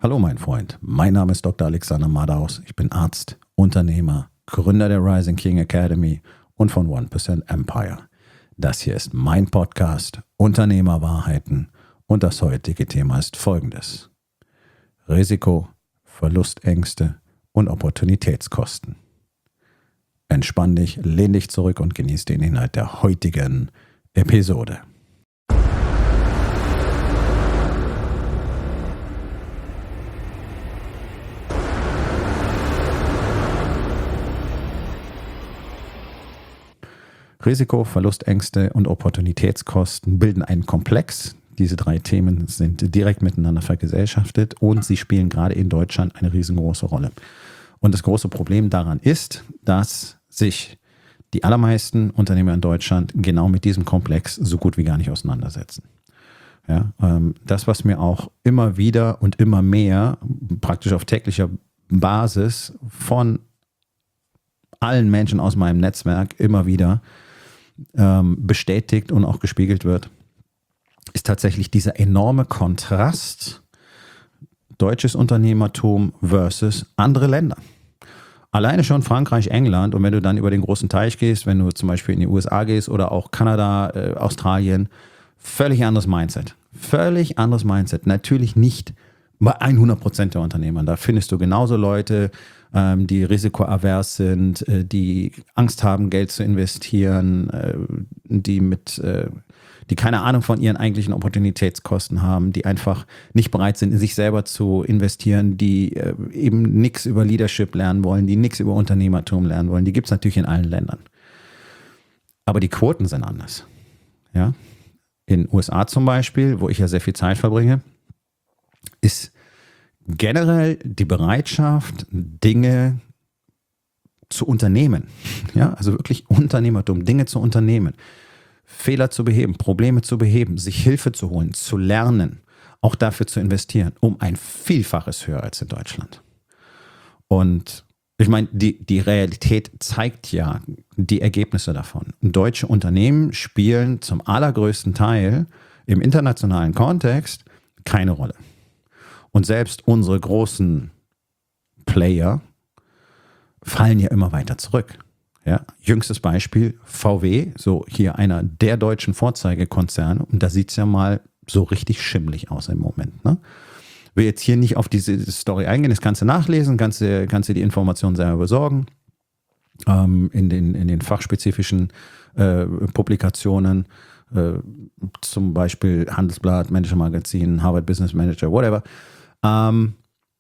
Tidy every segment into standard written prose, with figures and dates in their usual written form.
Hallo mein Freund, mein Name ist Dr. Alexander Madaus. Ich bin Arzt, Unternehmer, Gründer der Rising King Academy und von 1% Empire. Das hier ist mein Podcast Unternehmerwahrheiten und das heutige Thema ist folgendes: Risiko, Verlustängste und Opportunitätskosten. Entspann dich, lehn dich zurück und genieß den Inhalt der heutigen Episode. Risiko, Verlustängste und Opportunitätskosten bilden einen Komplex. Diese drei Themen sind direkt miteinander vergesellschaftet und sie spielen gerade in Deutschland eine riesengroße Rolle. Und das große Problem daran ist, dass sich die allermeisten Unternehmer in Deutschland genau mit diesem Komplex so gut wie gar nicht auseinandersetzen. Ja, das, was mir auch immer wieder und immer mehr praktisch auf täglicher Basis von allen Menschen aus meinem Netzwerk immer wieder bestätigt und auch gespiegelt wird, ist tatsächlich dieser enorme Kontrast deutsches Unternehmertum versus andere Länder. Alleine schon Frankreich, England, und wenn du dann über den großen Teich gehst, wenn du zum Beispiel in die USA gehst oder auch Kanada, Australien, völlig anderes Mindset. Völlig anderes Mindset. Natürlich nicht bei 100% der Unternehmer. Da findest du genauso Leute, die risikoavers sind, die Angst haben, Geld zu investieren, die keine Ahnung von ihren eigentlichen Opportunitätskosten haben, die einfach nicht bereit sind, in sich selber zu investieren, die eben nichts über Leadership lernen wollen, die nichts über Unternehmertum lernen wollen. Die gibt es natürlich in allen Ländern. Aber die Quoten sind anders. Ja? In den USA zum Beispiel, wo ich ja sehr viel Zeit verbringe, ist generell die Bereitschaft, Dinge zu unternehmen. Ja, also wirklich Unternehmertum, Dinge zu unternehmen, Fehler zu beheben, Probleme zu beheben, sich Hilfe zu holen, zu lernen, auch dafür zu investieren, um ein Vielfaches höher als in Deutschland. Und ich meine, die Realität zeigt ja die Ergebnisse davon. Deutsche Unternehmen spielen zum allergrößten Teil im internationalen Kontext keine Rolle. Und selbst unsere großen Player fallen ja immer weiter zurück. Ja, jüngstes Beispiel VW, so hier einer der deutschen Vorzeigekonzerne, und da sieht es ja mal so richtig schimmlig aus im Moment. Ne? Will jetzt hier nicht auf diese Story eingehen, das kannst du nachlesen, kannst du die Informationen selber besorgen, in den fachspezifischen Publikationen, zum Beispiel Handelsblatt, Manager Magazin, Harvard Business Manager, whatever. Also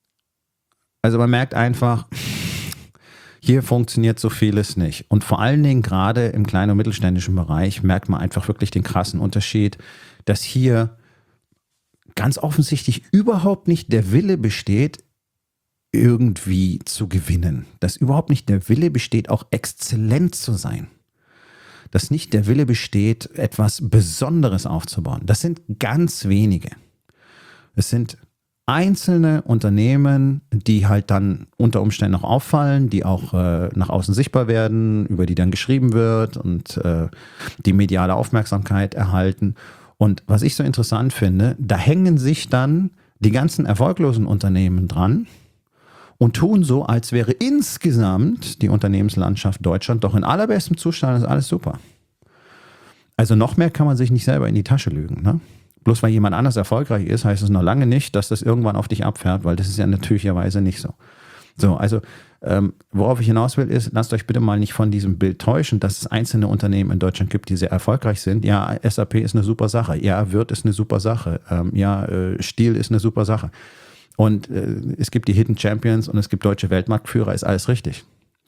man merkt einfach, hier funktioniert so vieles nicht. Und vor allen Dingen gerade im kleinen und mittelständischen Bereich merkt man einfach wirklich den krassen Unterschied, dass hier ganz offensichtlich überhaupt nicht der Wille besteht, irgendwie zu gewinnen. Dass überhaupt nicht der Wille besteht, auch exzellent zu sein. Dass nicht der Wille besteht, etwas Besonderes aufzubauen. Das sind ganz wenige. Es sind einzelne Unternehmen, die halt dann unter Umständen auch auffallen, die auch nach außen sichtbar werden, über die dann geschrieben wird und die mediale Aufmerksamkeit erhalten. Und was ich so interessant finde, da hängen sich dann die ganzen erfolglosen Unternehmen dran und tun so, als wäre insgesamt die Unternehmenslandschaft Deutschland doch in allerbestem Zustand, ist alles super. Also noch mehr kann man sich nicht selber in die Tasche lügen, ne? Bloß weil jemand anders erfolgreich ist, heißt es noch lange nicht, dass das irgendwann auf dich abfährt, weil das ist ja natürlicherweise nicht so. So, also worauf ich hinaus will ist, lasst euch bitte mal nicht von diesem Bild täuschen, dass es einzelne Unternehmen in Deutschland gibt, die sehr erfolgreich sind. Ja, SAP ist eine super Sache. Ja, Wirth ist eine super Sache. Stihl ist eine super Sache. Und es gibt die Hidden Champions und es gibt deutsche Weltmarktführer, ist alles richtig.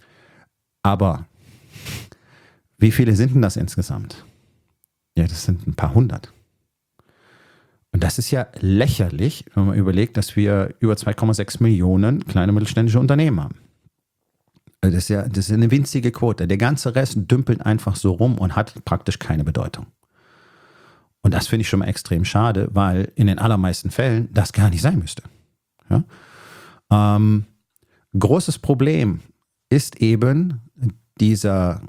Aber wie viele sind denn das insgesamt? Ja, das sind ein paar hundert. Und das ist ja lächerlich, wenn man überlegt, dass wir über 2,6 Millionen kleine mittelständische Unternehmen haben. Das ist ja eine winzige Quote. Der ganze Rest dümpelt einfach so rum und hat praktisch keine Bedeutung. Und das finde ich schon mal extrem schade, weil in den allermeisten Fällen das gar nicht sein müsste. Ja? Großes Problem ist eben dieses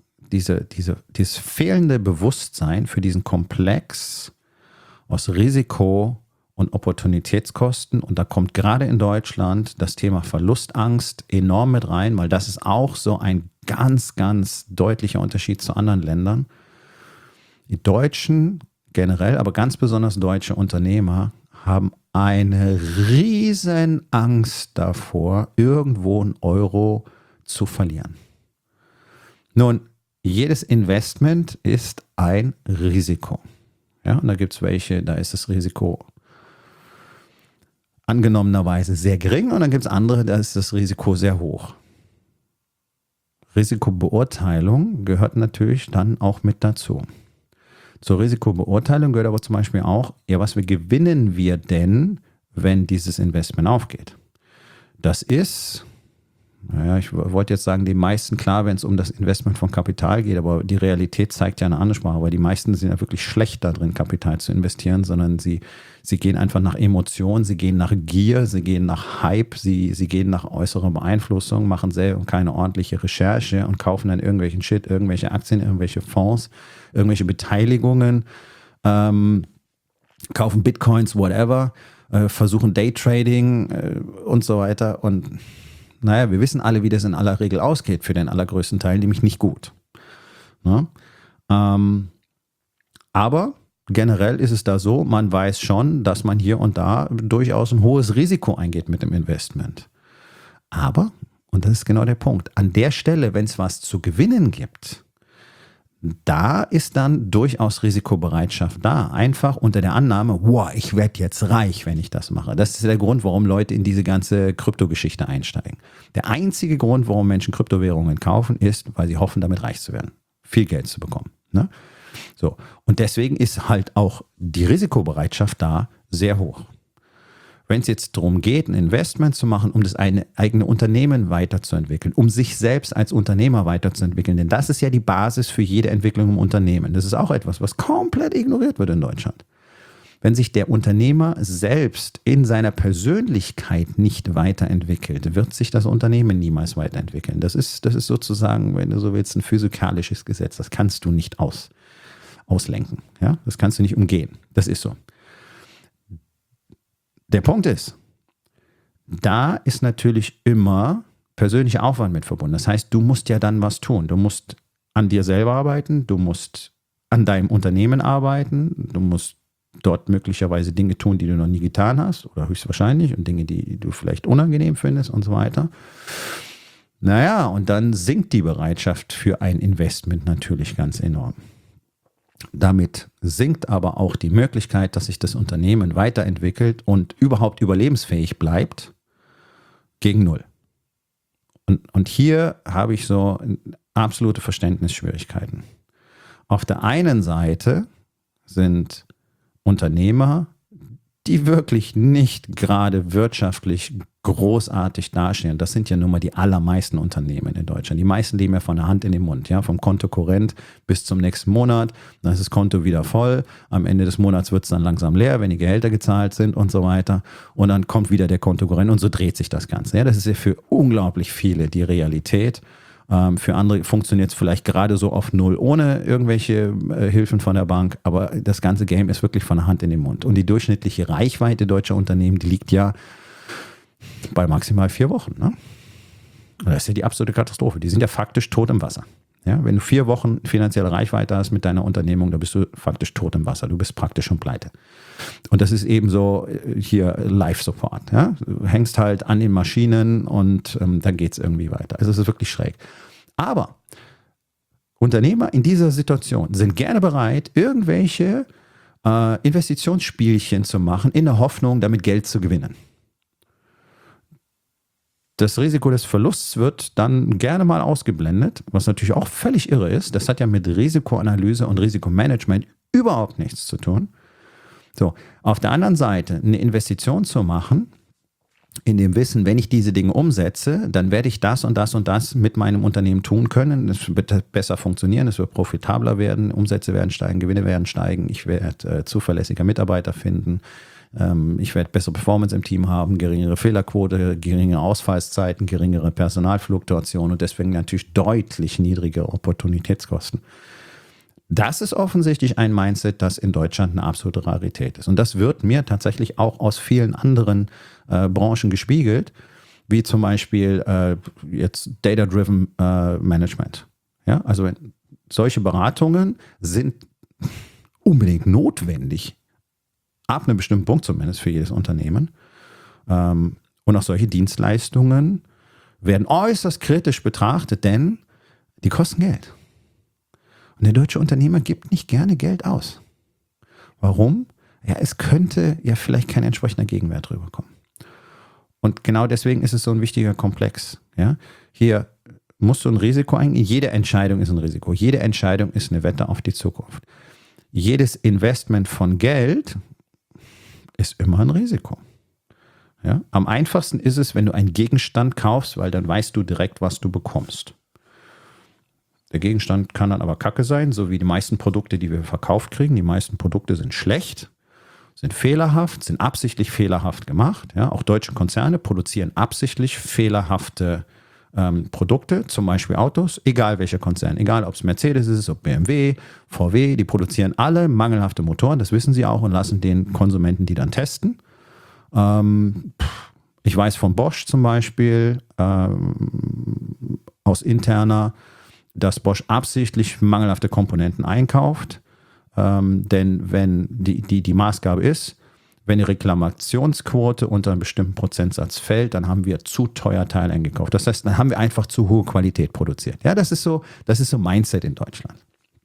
fehlende Bewusstsein für diesen Komplex aus Risiko und Opportunitätskosten. Und da kommt gerade in Deutschland das Thema Verlustangst enorm mit rein, weil das ist auch so ein ganz, ganz deutlicher Unterschied zu anderen Ländern. Die Deutschen generell, aber ganz besonders deutsche Unternehmer haben eine riesen Angst davor, irgendwo einen Euro zu verlieren. Nun, jedes Investment ist ein Risiko. Ja, und da gibt es welche, da ist das Risiko angenommenerweise sehr gering und dann gibt es andere, da ist das Risiko sehr hoch. Risikobeurteilung gehört natürlich dann auch mit dazu. Zur Risikobeurteilung gehört aber zum Beispiel auch, ja, was gewinnen wir denn, wenn dieses Investment aufgeht? Das ist, naja, ich wollte jetzt sagen, die meisten klar, wenn es um das Investment von Kapital geht, aber die Realität zeigt ja eine andere Sprache, weil die meisten sind ja wirklich schlecht darin, Kapital zu investieren, sondern sie gehen einfach nach Emotionen, sie gehen nach Gier, sie gehen nach Hype, sie gehen nach äußerer Beeinflussung, machen selber keine ordentliche Recherche und kaufen dann irgendwelchen Shit, irgendwelche Aktien, irgendwelche Fonds, irgendwelche Beteiligungen, kaufen Bitcoins, whatever, versuchen Daytrading und so weiter. Und naja, wir wissen alle, wie das in aller Regel ausgeht für den allergrößten Teil, nämlich nicht gut. Ne? Aber generell ist es da so, man weiß schon, dass man hier und da durchaus ein hohes Risiko eingeht mit dem Investment. Aber, und das ist genau der Punkt, an der Stelle, wenn es was zu gewinnen gibt, da ist dann durchaus Risikobereitschaft da. Einfach unter der Annahme, wow, ich werde jetzt reich, wenn ich das mache. Das ist der Grund, warum Leute in diese ganze Kryptogeschichte einsteigen. Der einzige Grund, warum Menschen Kryptowährungen kaufen, ist, weil sie hoffen, damit reich zu werden. Viel Geld zu bekommen. Ne? So. Und deswegen ist halt auch die Risikobereitschaft da sehr hoch. Wenn es jetzt darum geht, ein Investment zu machen, um das eigene Unternehmen weiterzuentwickeln, um sich selbst als Unternehmer weiterzuentwickeln, denn das ist ja die Basis für jede Entwicklung im Unternehmen. Das ist auch etwas, was komplett ignoriert wird in Deutschland. Wenn sich der Unternehmer selbst in seiner Persönlichkeit nicht weiterentwickelt, wird sich das Unternehmen niemals weiterentwickeln. Das ist sozusagen, wenn du so willst, ein physikalisches Gesetz. Das kannst du nicht auslenken. Ja? Das kannst du nicht umgehen. Das ist so. Der Punkt ist, da ist natürlich immer persönlicher Aufwand mit verbunden. Das heißt, du musst ja dann was tun. Du musst an dir selber arbeiten, du musst an deinem Unternehmen arbeiten, du musst dort möglicherweise Dinge tun, die du noch nie getan hast oder höchstwahrscheinlich und Dinge, die du vielleicht unangenehm findest und so weiter. Naja, und dann sinkt die Bereitschaft für ein Investment natürlich ganz enorm. Damit sinkt aber auch die Möglichkeit, dass sich das Unternehmen weiterentwickelt und überhaupt überlebensfähig bleibt, gegen null. Und hier habe ich so absolute Verständnisschwierigkeiten. Auf der einen Seite sind Unternehmer, die wirklich nicht gerade wirtschaftlich großartig dastehen. Das sind ja nun mal die allermeisten Unternehmen in Deutschland. Die meisten leben ja von der Hand in den Mund, ja, vom Konto Korrent bis zum nächsten Monat. Dann ist das Konto wieder voll. Am Ende des Monats wird es dann langsam leer, wenn die Gehälter gezahlt sind und so weiter. Und dann kommt wieder der Konto Korrent und so dreht sich das Ganze. Ja, das ist ja für unglaublich viele die Realität. Für andere funktioniert es vielleicht gerade so auf Null ohne irgendwelche Hilfen von der Bank, aber das ganze Game ist wirklich von der Hand in den Mund. Und die durchschnittliche Reichweite deutscher Unternehmen, die liegt ja bei maximal 4 Wochen. Ne? Das ist ja die absolute Katastrophe. Die sind ja faktisch tot im Wasser. Ja? Wenn du 4 Wochen finanzielle Reichweite hast mit deiner Unternehmung, dann bist du faktisch tot im Wasser. Du bist praktisch schon pleite. Und das ist eben so hier Live-Support. Ja? Du hängst halt an den Maschinen und dann geht es irgendwie weiter. Also es ist wirklich schräg. Aber Unternehmer in dieser Situation sind gerne bereit, irgendwelche Investitionsspielchen zu machen, in der Hoffnung, damit Geld zu gewinnen. Das Risiko des Verlusts wird dann gerne mal ausgeblendet, was natürlich auch völlig irre ist. Das hat ja mit Risikoanalyse und Risikomanagement überhaupt nichts zu tun. So, auf der anderen Seite eine Investition zu machen, in dem Wissen, wenn ich diese Dinge umsetze, dann werde ich das und das und das mit meinem Unternehmen tun können. Es wird besser funktionieren, es wird profitabler werden, Umsätze werden steigen, Gewinne werden steigen, ich werde zuverlässiger Mitarbeiter finden, ich werde bessere Performance im Team haben, geringere Fehlerquote, geringere Ausfallszeiten, geringere Personalfluktuation und deswegen natürlich deutlich niedrigere Opportunitätskosten. Das ist offensichtlich ein Mindset, das in Deutschland eine absolute Rarität ist. Und das wird mir tatsächlich auch aus vielen anderen Branchen gespiegelt, wie zum Beispiel jetzt Data-Driven Management. Ja, also solche Beratungen sind unbedingt notwendig, ab einem bestimmten Punkt zumindest für jedes Unternehmen. Und auch solche Dienstleistungen werden äußerst kritisch betrachtet, denn die kosten Geld. Und der deutsche Unternehmer gibt nicht gerne Geld aus. Warum? Ja, es könnte ja vielleicht kein entsprechender Gegenwert rüberkommen. Und genau deswegen ist es so ein wichtiger Komplex. Ja? Hier musst du ein Risiko eingehen. Jede Entscheidung ist ein Risiko. Jede Entscheidung ist eine Wette auf die Zukunft. Jedes Investment von Geld ist immer ein Risiko. Ja? Am einfachsten ist es, wenn du einen Gegenstand kaufst, weil dann weißt du direkt, was du bekommst. Der Gegenstand kann dann aber Kacke sein, so wie die meisten Produkte, die wir verkauft kriegen. Die meisten Produkte sind schlecht, sind fehlerhaft, sind absichtlich fehlerhaft gemacht. Ja, auch deutsche Konzerne produzieren absichtlich fehlerhafte Produkte, zum Beispiel Autos, egal welcher Konzern, egal ob es Mercedes ist, ob BMW, VW, die produzieren alle mangelhafte Motoren, das wissen sie auch und lassen den Konsumenten die dann testen. Ich weiß von Bosch zum Beispiel, aus interner, dass Bosch absichtlich mangelhafte Komponenten einkauft. Denn wenn die Maßgabe ist, wenn die Reklamationsquote unter einem bestimmten Prozentsatz fällt, dann haben wir zu teuer Teile eingekauft. Das heißt, dann haben wir einfach zu hohe Qualität produziert. Ja, das ist so Mindset in Deutschland.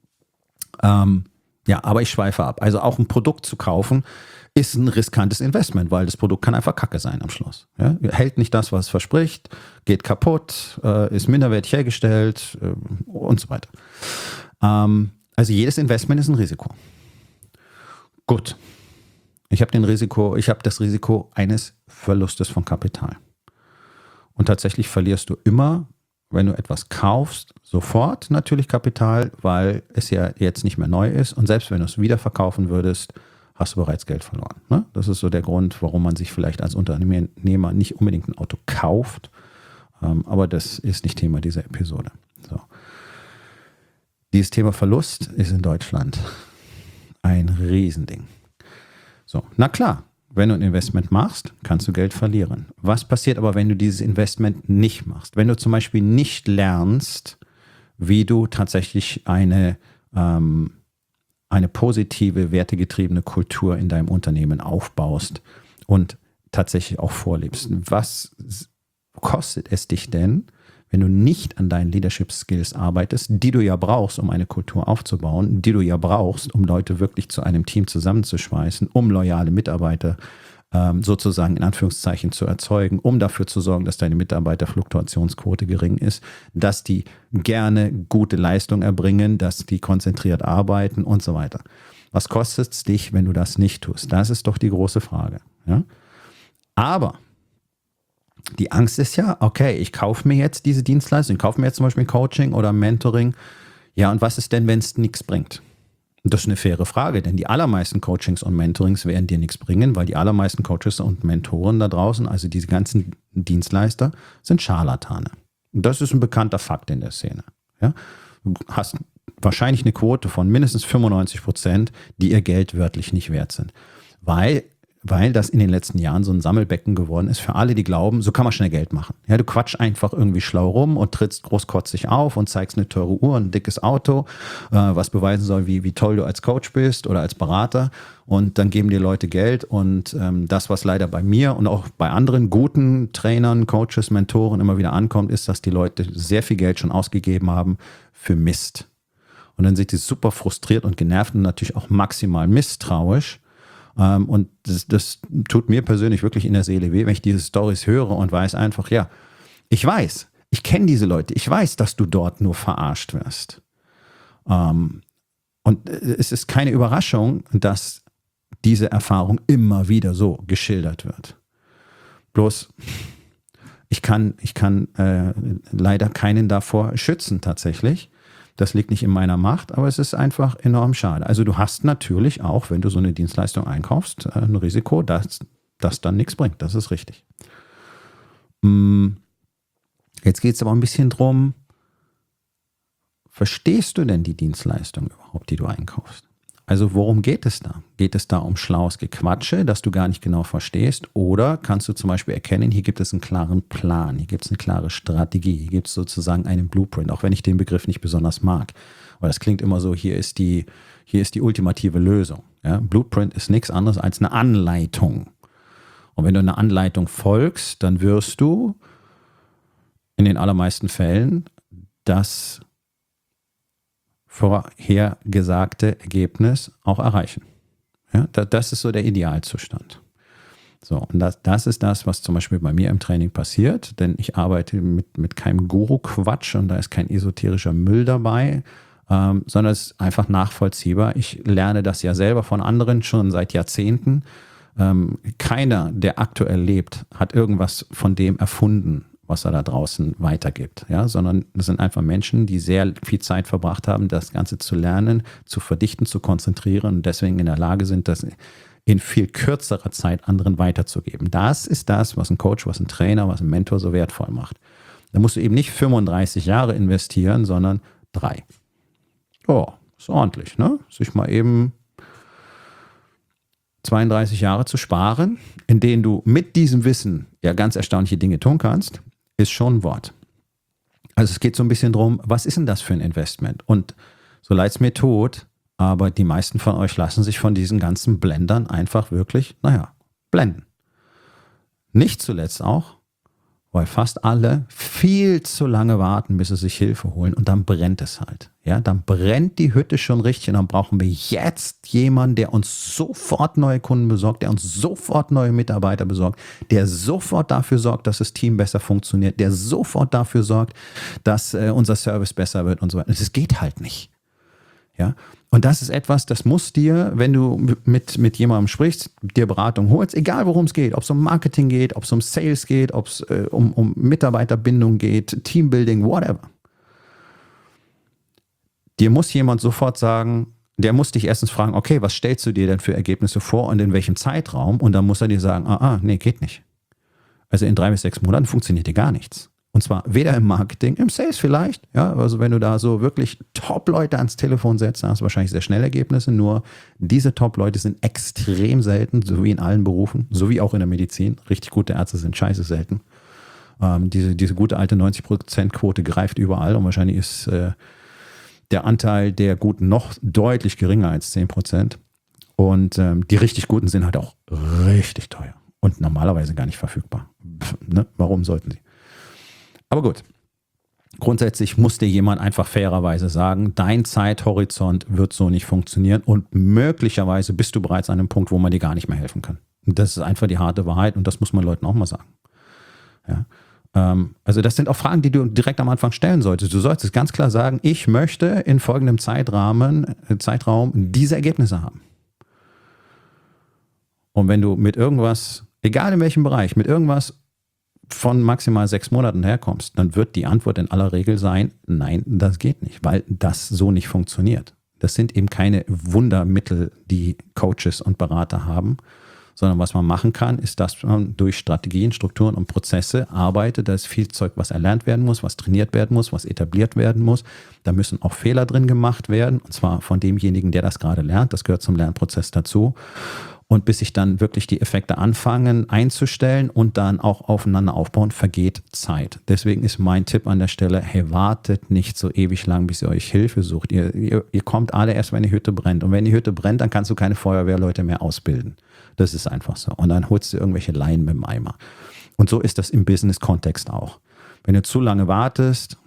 Ja, aber ich schweife ab. Also auch ein Produkt zu kaufen, ist ein riskantes Investment, weil das Produkt kann einfach Kacke sein am Schluss. Ja? Hält nicht das, was es verspricht, geht kaputt, ist minderwertig hergestellt und so weiter. Also jedes Investment ist ein Risiko. Gut. Ich habe das Risiko eines Verlustes von Kapital. Und tatsächlich verlierst du immer, wenn du etwas kaufst, sofort natürlich Kapital, weil es ja jetzt nicht mehr neu ist. Und selbst wenn du es wieder verkaufen würdest, hast du bereits Geld verloren. Ne? Das ist so der Grund, warum man sich vielleicht als Unternehmer nicht unbedingt ein Auto kauft. Aber das ist nicht Thema dieser Episode. So. Dieses Thema Verlust ist in Deutschland ein Riesending. So, na klar, wenn du ein Investment machst, kannst du Geld verlieren. Was passiert aber, wenn du dieses Investment nicht machst? Wenn du zum Beispiel nicht lernst, wie du tatsächlich eine positive, wertegetriebene Kultur in deinem Unternehmen aufbaust und tatsächlich auch vorlebst. Was kostet es dich denn, wenn du nicht an deinen Leadership Skills arbeitest, die du ja brauchst, um eine Kultur aufzubauen, die du ja brauchst, um Leute wirklich zu einem Team zusammenzuschweißen, um loyale Mitarbeiter sozusagen in Anführungszeichen zu erzeugen, um dafür zu sorgen, dass deine Mitarbeiterfluktuationsquote gering ist, dass die gerne gute Leistung erbringen, dass die konzentriert arbeiten und so weiter. Was kostet es dich, wenn du das nicht tust? Das ist doch die große Frage. Ja? Aber die Angst ist ja, okay, ich kaufe mir jetzt diese Dienstleistung, ich kaufe mir jetzt zum Beispiel Coaching oder Mentoring. Ja, und was ist denn, wenn es nichts bringt? Das ist eine faire Frage, denn die allermeisten Coachings und Mentorings werden dir nichts bringen, weil die allermeisten Coaches und Mentoren da draußen, also diese ganzen Dienstleister, sind Scharlatane. Und das ist ein bekannter Fakt in der Szene. Ja? Du hast wahrscheinlich eine Quote von mindestens 95%, die ihr Geld wörtlich nicht wert sind. Weil das in den letzten Jahren so ein Sammelbecken geworden ist für alle, die glauben, so kann man schnell Geld machen. Ja, du quatsch einfach irgendwie schlau rum und trittst großkotzig auf und zeigst eine teure Uhr, ein dickes Auto, was beweisen soll, wie toll du als Coach bist oder als Berater. Und dann geben dir Leute Geld. Und das, was leider bei mir und auch bei anderen guten Trainern, Coaches, Mentoren immer wieder ankommt, ist, dass die Leute sehr viel Geld schon ausgegeben haben für Mist. Und dann sind die super frustriert und genervt und natürlich auch maximal misstrauisch. Und das tut mir persönlich wirklich in der Seele weh, wenn ich diese Storys höre und weiß einfach, ja, ich kenne diese Leute, ich weiß, dass du dort nur verarscht wirst. Und es ist keine Überraschung, dass diese Erfahrung immer wieder so geschildert wird. Bloß, ich kann leider keinen davor schützen tatsächlich. Das liegt nicht in meiner Macht, aber es ist einfach enorm schade. Also du hast natürlich auch, wenn du so eine Dienstleistung einkaufst, ein Risiko, dass das dann nichts bringt. Das ist richtig. Jetzt geht es aber ein bisschen drum, Verstehst du denn die Dienstleistung überhaupt, die du einkaufst? Also worum geht es da? Geht es da um schlaues Gequatsche, das du gar nicht genau verstehst? Oder kannst du zum Beispiel erkennen, hier gibt es einen klaren Plan, hier gibt es eine klare Strategie, hier gibt es sozusagen einen Blueprint, auch wenn ich den Begriff nicht besonders mag. Weil das klingt immer so, hier ist die ultimative Lösung. Ja? Blueprint ist nichts anderes als eine Anleitung. Und wenn du einer Anleitung folgst, dann wirst du in den allermeisten Fällen das vorhergesagte Ergebnis auch erreichen. Ja, das ist so der Idealzustand. So, und das ist das, was zum Beispiel bei mir im Training passiert, denn ich arbeite mit keinem Guru-Quatsch und da ist kein esoterischer Müll dabei, sondern es ist einfach nachvollziehbar. Ich lerne das ja selber von anderen schon seit Jahrzehnten. Keiner, der aktuell lebt, hat irgendwas von dem erfunden, was er da draußen weitergibt, ja, sondern das sind einfach Menschen, die sehr viel Zeit verbracht haben, das Ganze zu lernen, zu verdichten, zu konzentrieren und deswegen in der Lage sind, das in viel kürzerer Zeit anderen weiterzugeben. Das ist das, was ein Coach, was ein Trainer, was ein Mentor so wertvoll macht. Da musst du eben nicht 35 Jahre investieren, sondern 3. Oh, ist ordentlich, ne? Sich mal eben 32 Jahre zu sparen, in denen du mit diesem Wissen ja ganz erstaunliche Dinge tun kannst, ist schon ein Wort. Also es geht so ein bisschen drum, was ist denn das für ein Investment? Und so leid es mir tut, aber die meisten von euch lassen sich von diesen ganzen Blendern einfach wirklich, blenden. Nicht zuletzt auch, weil fast alle viel zu lange warten, bis sie sich Hilfe holen und dann brennt es halt. Ja, dann brennt die Hütte schon richtig und dann brauchen wir jetzt jemanden, der uns sofort neue Kunden besorgt, der uns sofort neue Mitarbeiter besorgt, der sofort dafür sorgt, dass das Team besser funktioniert, der sofort dafür sorgt, dass unser Service besser wird und so weiter. Das geht halt nicht. Ja, und das ist etwas, das muss dir, wenn du mit jemandem sprichst, dir Beratung holst, egal worum es geht, ob es um Marketing geht, ob es um Sales geht, ob es um Mitarbeiterbindung geht, Teambuilding, whatever. Dir muss jemand sofort sagen, der muss dich erstens fragen, okay, was stellst du dir denn für Ergebnisse vor und in welchem Zeitraum? Und dann muss er dir sagen, nee, geht nicht. Also in 3 bis 6 Monaten funktioniert dir gar nichts. Und zwar weder im Marketing, im Sales vielleicht. Ja, also wenn du da so wirklich Top-Leute ans Telefon setzt, dann hast du wahrscheinlich sehr schnell Ergebnisse. Nur diese Top-Leute sind extrem selten, so wie in allen Berufen, so wie auch in der Medizin. Richtig gute Ärzte sind scheiße selten. Diese gute alte 90%-Quote greift überall und wahrscheinlich ist der Anteil der Guten noch deutlich geringer als 10%. Und die richtig Guten sind halt auch richtig teuer und normalerweise gar nicht verfügbar. Ne? Warum sollten sie? Aber gut, grundsätzlich muss dir jemand einfach fairerweise sagen, dein Zeithorizont wird so nicht funktionieren und möglicherweise bist du bereits an einem Punkt, wo man dir gar nicht mehr helfen kann. Und das ist einfach die harte Wahrheit und das muss man Leuten auch mal sagen. Ja. Also das sind auch Fragen, die du direkt am Anfang stellen solltest. Du solltest ganz klar sagen, ich möchte in folgendem Zeitraum diese Ergebnisse haben. Und wenn du mit irgendwas, egal in welchem Bereich, mit irgendwas von maximal 6 Monaten herkommst, dann wird die Antwort in aller Regel sein, nein, das geht nicht, weil das so nicht funktioniert. Das sind eben keine Wundermittel, die Coaches und Berater haben, sondern was man machen kann, ist, dass man durch Strategien, Strukturen und Prozesse arbeitet. Da ist viel Zeug, was erlernt werden muss, was trainiert werden muss, was etabliert werden muss. Da müssen auch Fehler drin gemacht werden, und zwar von demjenigen, der das gerade lernt. Das gehört zum Lernprozess dazu. Und bis sich dann wirklich die Effekte anfangen einzustellen und dann auch aufeinander aufbauen, vergeht Zeit. Deswegen ist mein Tipp an der Stelle, hey, wartet nicht so ewig lang, bis ihr euch Hilfe sucht. Ihr kommt alle erst, wenn die Hütte brennt. Und wenn die Hütte brennt, dann kannst du keine Feuerwehrleute mehr ausbilden. Das ist einfach so. Und dann holst du irgendwelche Laien mit dem Eimer. Und so ist das im Business-Kontext auch. Wenn du zu lange wartest,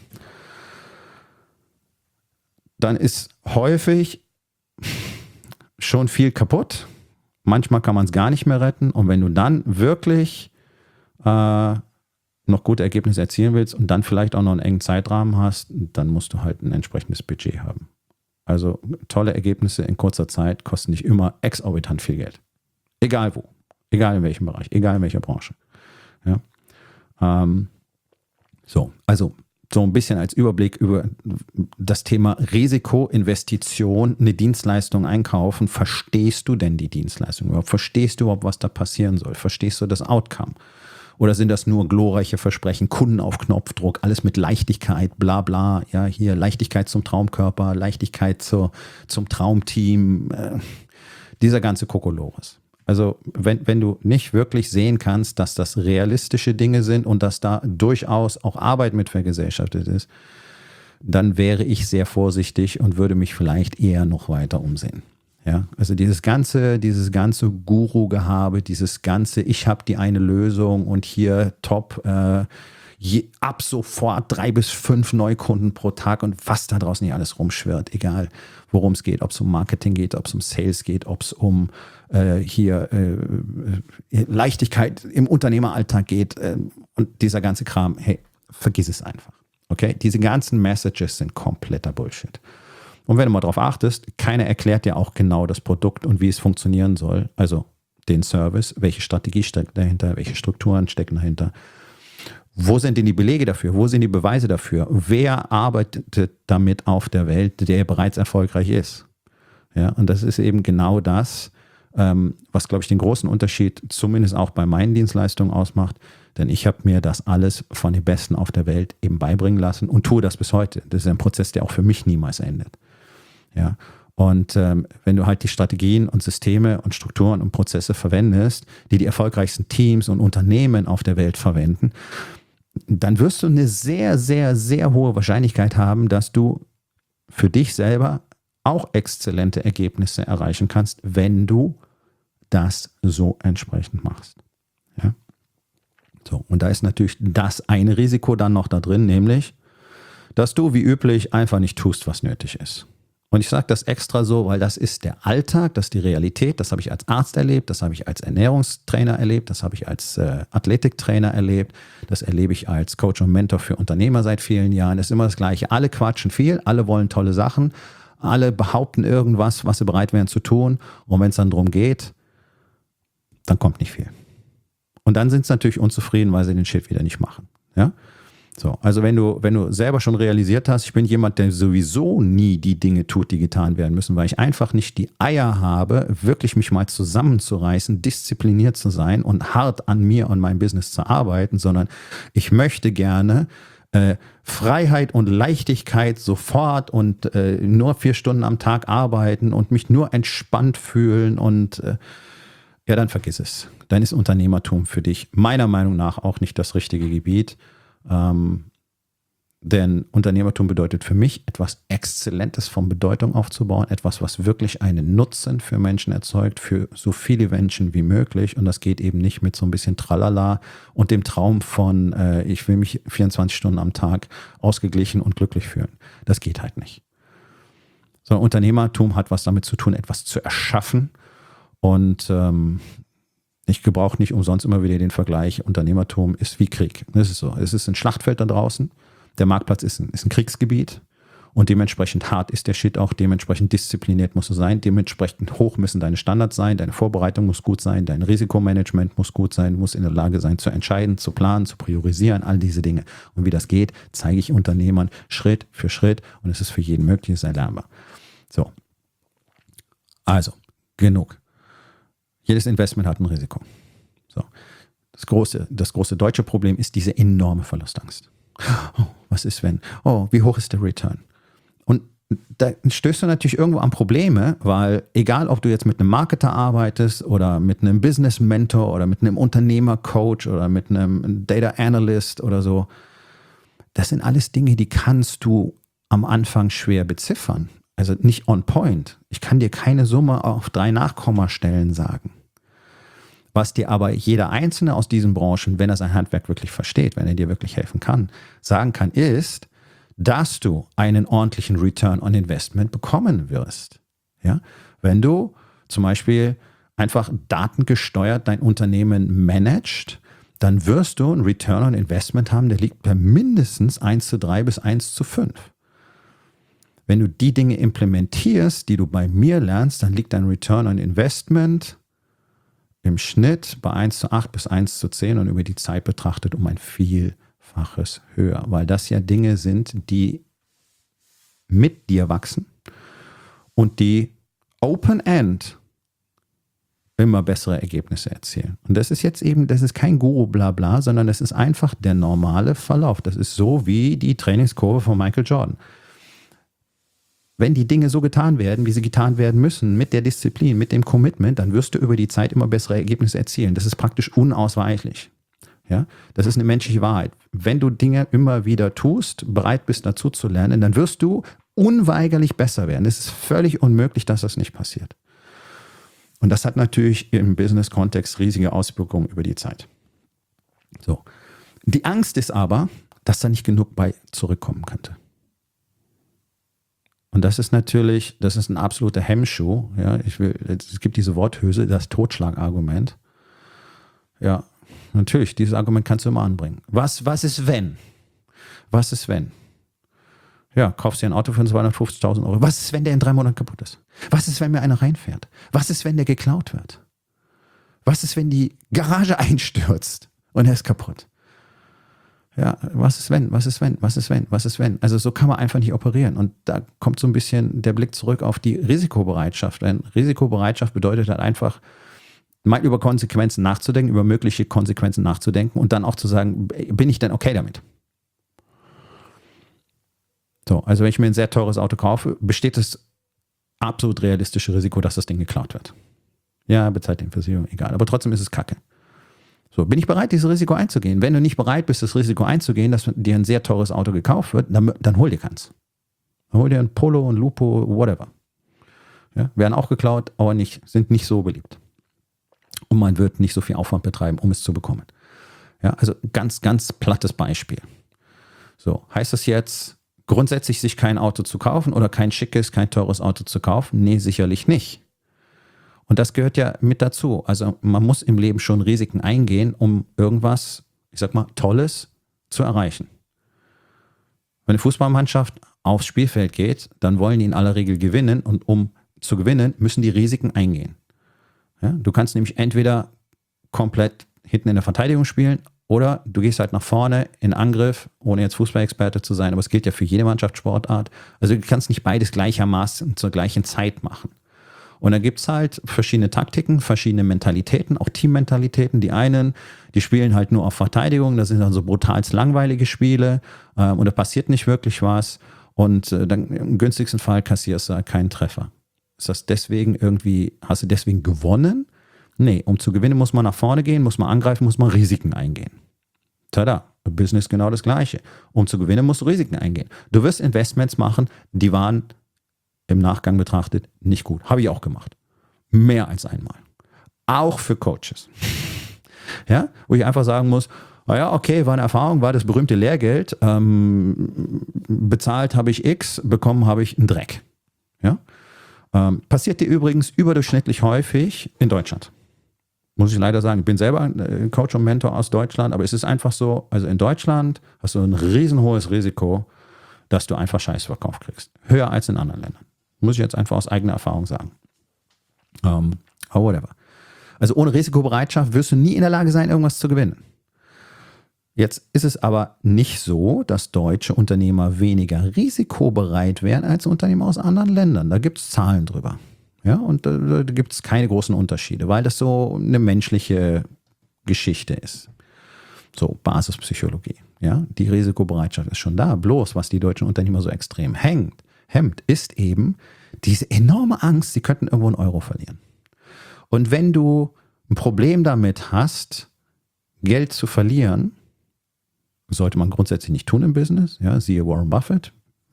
dann ist häufig schon viel kaputt. Manchmal kann man es gar nicht mehr retten. Und wenn du dann wirklich noch gute Ergebnisse erzielen willst und dann vielleicht auch noch einen engen Zeitrahmen hast, dann musst du halt ein entsprechendes Budget haben. Also tolle Ergebnisse in kurzer Zeit kosten dich immer exorbitant viel Geld. Egal wo, egal in welchem Bereich, egal in welcher Branche. Ja? Also so ein bisschen als Überblick über das Thema Risikoinvestition, eine Dienstleistung einkaufen. Verstehst du denn die Dienstleistung überhaupt? Verstehst du überhaupt, was da passieren soll? Verstehst du das Outcome? Oder sind das nur glorreiche Versprechen, Kunden auf Knopfdruck, alles mit Leichtigkeit, bla bla, ja, hier Leichtigkeit zum Traumkörper, Leichtigkeit zum Traumteam, dieser ganze Kokolores. Also wenn du nicht wirklich sehen kannst, dass das realistische Dinge sind und dass da durchaus auch Arbeit mit vergesellschaftet ist, dann wäre ich sehr vorsichtig und würde mich vielleicht eher noch weiter umsehen. Ja, also dieses ganze Guru-Gehabe, dieses ganze, ich habe die eine Lösung und hier top, ab sofort 3 bis 5 Neukunden pro Tag und was da draußen nicht alles rumschwirrt, egal worum es geht, ob es um Marketing geht, ob es um Sales geht, ob es um Leichtigkeit im Unternehmeralltag geht und dieser ganze Kram, hey, vergiss es einfach. Okay, diese ganzen Messages sind kompletter Bullshit. Und wenn du mal darauf achtest, keiner erklärt dir auch genau das Produkt und wie es funktionieren soll. Also den Service, welche Strategie steckt dahinter, welche Strukturen stecken dahinter. Wo sind denn die Belege dafür? Wo sind die Beweise dafür? Wer arbeitet damit auf der Welt, der bereits erfolgreich ist? Ja, und das ist eben genau das, was, glaube ich, den großen Unterschied zumindest auch bei meinen Dienstleistungen ausmacht. Denn ich habe mir das alles von den Besten auf der Welt eben beibringen lassen und tue das bis heute. Das ist ein Prozess, der auch für mich niemals endet. Ja, und wenn du halt die Strategien und Systeme und Strukturen und Prozesse verwendest, die erfolgreichsten Teams und Unternehmen auf der Welt verwenden, dann wirst du eine sehr, sehr, sehr hohe Wahrscheinlichkeit haben, dass du für dich selber auch exzellente Ergebnisse erreichen kannst, wenn du das so entsprechend machst. Ja? So, und da ist natürlich das eine Risiko dann noch da drin, nämlich, dass du wie üblich einfach nicht tust, was nötig ist. Und ich sage das extra so, weil das ist der Alltag, das ist die Realität, das habe ich als Arzt erlebt, das habe ich als Ernährungstrainer erlebt, das habe ich als Athletiktrainer erlebt, das erlebe ich als Coach und Mentor für Unternehmer seit vielen Jahren. Das ist immer das Gleiche. Alle quatschen viel, alle wollen tolle Sachen, alle behaupten irgendwas, was sie bereit wären zu tun. Und wenn es dann darum geht, dann kommt nicht viel. Und dann sind sie natürlich unzufrieden, weil sie den Shit wieder nicht machen. Ja? So, also wenn du selber schon realisiert hast, ich bin jemand, der sowieso nie die Dinge tut, die getan werden müssen, weil ich einfach nicht die Eier habe, wirklich mich mal zusammenzureißen, diszipliniert zu sein und hart an mir und meinem Business zu arbeiten, sondern ich möchte gerne Freiheit und Leichtigkeit sofort und nur 4 Stunden am Tag arbeiten und mich nur entspannt fühlen und ja, dann vergiss es. Dann ist Unternehmertum für dich meiner Meinung nach auch nicht das richtige Gebiet. Denn Unternehmertum bedeutet für mich, etwas Exzellentes von Bedeutung aufzubauen, etwas, was wirklich einen Nutzen für Menschen erzeugt, für so viele Menschen wie möglich. Und das geht eben nicht mit so ein bisschen Tralala und dem Traum von, ich will mich 24 Stunden am Tag ausgeglichen und glücklich fühlen. Das geht halt nicht. Sondern Unternehmertum hat was damit zu tun, etwas zu erschaffen. Und ich gebrauche nicht umsonst immer wieder den Vergleich, Unternehmertum ist wie Krieg. Das ist so. Es ist ein Schlachtfeld da draußen. Der Marktplatz ist ein Kriegsgebiet und dementsprechend hart ist der Shit auch, dementsprechend diszipliniert musst du sein, dementsprechend hoch müssen deine Standards sein, deine Vorbereitung muss gut sein, dein Risikomanagement muss gut sein, muss in der Lage sein zu entscheiden, zu planen, zu priorisieren, all diese Dinge. Und wie das geht, zeige ich Unternehmern Schritt für Schritt und es ist für jeden möglich, es ist erlernbar. So. Also, genug. Jedes Investment hat ein Risiko. So. Das große deutsche Problem ist diese enorme Verlustangst. Oh, was ist wenn? Oh, wie hoch ist der Return? Und da stößt du natürlich irgendwo an Probleme, weil egal, ob du jetzt mit einem Marketer arbeitest oder mit einem Business Mentor oder mit einem Unternehmercoach oder mit einem Data Analyst oder so, das sind alles Dinge, die kannst du am Anfang schwer beziffern. Also nicht on point. Ich kann dir keine Summe auf 3 Nachkommastellen sagen. Was dir aber jeder Einzelne aus diesen Branchen, wenn er sein Handwerk wirklich versteht, wenn er dir wirklich helfen kann, sagen kann, ist, dass du einen ordentlichen Return on Investment bekommen wirst. Ja? Wenn du zum Beispiel einfach datengesteuert dein Unternehmen managst, dann wirst du einen Return on Investment haben, der liegt bei mindestens 1:3 bis 1:5. Wenn du die Dinge implementierst, die du bei mir lernst, dann liegt dein Return on Investment im Schnitt bei 1:8 bis 1:10 und über die Zeit betrachtet um ein Vielfaches höher, weil das ja Dinge sind, die mit dir wachsen und die Open-End immer bessere Ergebnisse erzielen. Und das ist jetzt eben, das ist kein Guru-Blabla, sondern das ist einfach der normale Verlauf. Das ist so wie die Trainingskurve von Michael Jordan. Wenn die Dinge so getan werden, wie sie getan werden müssen, mit der Disziplin, mit dem Commitment, dann wirst du über die Zeit immer bessere Ergebnisse erzielen. Das ist praktisch unausweichlich. Ja? Das ist eine menschliche Wahrheit. Wenn du Dinge immer wieder tust, bereit bist dazu zu lernen, dann wirst du unweigerlich besser werden. Es ist völlig unmöglich, dass das nicht passiert. Und das hat natürlich im Business-Kontext riesige Auswirkungen über die Zeit. So. Die Angst ist aber, dass da nicht genug bei zurückkommen könnte. Und das ist natürlich, das ist ein absoluter Hemmschuh. Ja, es gibt diese Worthülse, das Totschlagargument. Ja, natürlich, dieses Argument kannst du immer anbringen. Was ist wenn? Was ist wenn? Ja, kaufst dir ein Auto für 250.000 Euro. Was ist, wenn der in 3 Monaten kaputt ist? Was ist, wenn mir einer reinfährt? Was ist, wenn der geklaut wird? Was ist, wenn die Garage einstürzt und er ist kaputt? Ja, was ist wenn? Was ist wenn? Was ist wenn? Was ist wenn? Also so kann man einfach nicht operieren. Und da kommt so ein bisschen der Blick zurück auf die Risikobereitschaft. Denn Risikobereitschaft bedeutet halt einfach, mal über Konsequenzen nachzudenken, über mögliche Konsequenzen nachzudenken und dann auch zu sagen, bin ich denn okay damit? So, also wenn ich mir ein sehr teures Auto kaufe, besteht das absolut realistische Risiko, dass das Ding geklaut wird. Ja, bezahlt den Versicherung, egal. Aber trotzdem ist es Kacke. So, bin ich bereit, dieses Risiko einzugehen? Wenn du nicht bereit bist, das Risiko einzugehen, dass dir ein sehr teures Auto gekauft wird, dann hol dir keins. Dann hol dir ein Polo, ein Lupo, whatever. Ja, werden auch geklaut, aber sind nicht so beliebt. Und man wird nicht so viel Aufwand betreiben, um es zu bekommen. Ja, also ganz, ganz plattes Beispiel. So, heißt das jetzt, grundsätzlich sich kein Auto zu kaufen oder kein schickes, kein teures Auto zu kaufen? Nee, sicherlich nicht. Und das gehört ja mit dazu. Also man muss im Leben schon Risiken eingehen, um irgendwas, ich sag mal, Tolles zu erreichen. Wenn eine Fußballmannschaft aufs Spielfeld geht, dann wollen die in aller Regel gewinnen und um zu gewinnen, müssen die Risiken eingehen. Ja, du kannst nämlich entweder komplett hinten in der Verteidigung spielen oder du gehst halt nach vorne in Angriff, ohne jetzt Fußballexperte zu sein, aber es gilt ja für jede Mannschaftssportart. Also du kannst nicht beides gleichermaßen zur gleichen Zeit machen. Und da gibt es halt verschiedene Taktiken, verschiedene Mentalitäten, auch Teammentalitäten. Die einen, die spielen halt nur auf Verteidigung, das sind dann so brutal langweilige Spiele und da passiert nicht wirklich was. Und dann im günstigsten Fall kassierst du halt keinen Treffer. Ist das deswegen irgendwie, hast du deswegen gewonnen? Nee, um zu gewinnen muss man nach vorne gehen, muss man angreifen, muss man Risiken eingehen. Tada, Business genau das Gleiche. Um zu gewinnen musst du Risiken eingehen. Du wirst Investments machen, die waren im Nachgang betrachtet nicht gut. Habe ich auch gemacht. Mehr als einmal. Auch für Coaches. Ja, wo ich einfach sagen muss, naja, okay, war eine Erfahrung, war das berühmte Lehrgeld. Bezahlt habe ich X, bekommen habe ich einen Dreck. Ja? Passiert dir übrigens überdurchschnittlich häufig in Deutschland. Muss ich leider sagen, ich bin selber Coach und Mentor aus Deutschland, aber es ist einfach so, also in Deutschland hast du ein riesenhohes Risiko, dass du einfach Scheiß verkauft kriegst. Höher als in anderen Ländern. Muss ich jetzt einfach aus eigener Erfahrung sagen. Aber whatever. Also ohne Risikobereitschaft wirst du nie in der Lage sein, irgendwas zu gewinnen. Jetzt ist es aber nicht so, dass deutsche Unternehmer weniger risikobereit wären als Unternehmer aus anderen Ländern. Da gibt es Zahlen drüber. Ja, und da gibt es keine großen Unterschiede, weil das so eine menschliche Geschichte ist. So, Basispsychologie. Ja, die Risikobereitschaft ist schon da. Bloß, was die deutschen Unternehmer so extrem hemmt, ist eben diese enorme Angst, sie könnten irgendwo einen Euro verlieren. Und wenn du ein Problem damit hast, Geld zu verlieren, sollte man grundsätzlich nicht tun im Business. Ja, siehe Warren Buffett.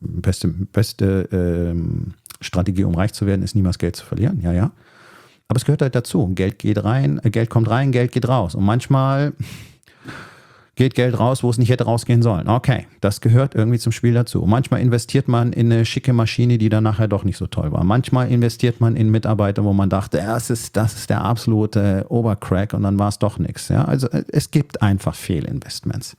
Beste Strategie, um reich zu werden, ist niemals Geld zu verlieren. Ja, ja. Aber es gehört halt dazu. Geld geht rein, Geld kommt rein, Geld geht raus. Und manchmal geht Geld raus, wo es nicht hätte rausgehen sollen. Okay, das gehört irgendwie zum Spiel dazu. Und manchmal investiert man in eine schicke Maschine, die dann nachher doch nicht so toll war. Manchmal investiert man in Mitarbeiter, wo man dachte, das ist der absolute Obercrack und dann war es doch nichts. Ja, also es gibt einfach Fehlinvestments.